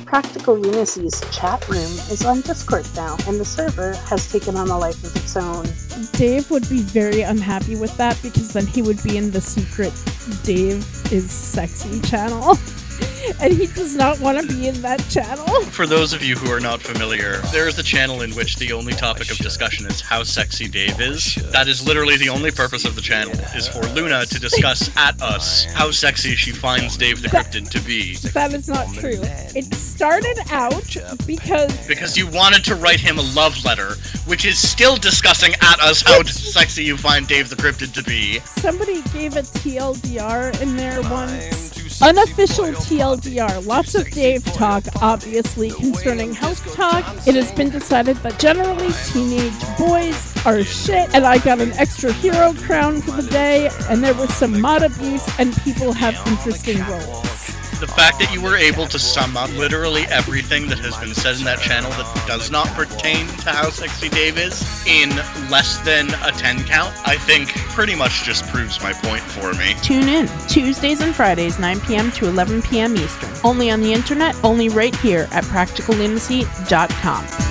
Practical Lunacy's chat room is on Discord now, and the server has taken on a life of its own. Dave would be very unhappy with that because then he would be in the secret Dave is Sexy channel. And he does not want to be in that channel. For those of you who are not familiar, there is a channel in which the only topic of discussion is how sexy Dave is. That is literally the only purpose of the channel, is for Luna to discuss at us how sexy she finds Dave the Cryptid to be. That is not true. It started out because you wanted to write him a love letter, which is still discussing at us how sexy you find Dave the Cryptid to be. Somebody gave a TLDR in there once. Unofficial TLDR. Lots of Dave talk, obviously, concerning health talk. It has been decided that generally teenage boys are shit, and I got an extra hero crown for the day, and there was some mod abuse, and people have interesting roles. The fact that you were able to sum up literally everything that has been said in that channel that does not pertain to how sexy Dave is in less than a 10 count, I think pretty much just proves my point for me. Tune in Tuesdays and Fridays, 9 p.m. to 11 p.m. Eastern. Only on the internet, only right here at practicallunacy.com.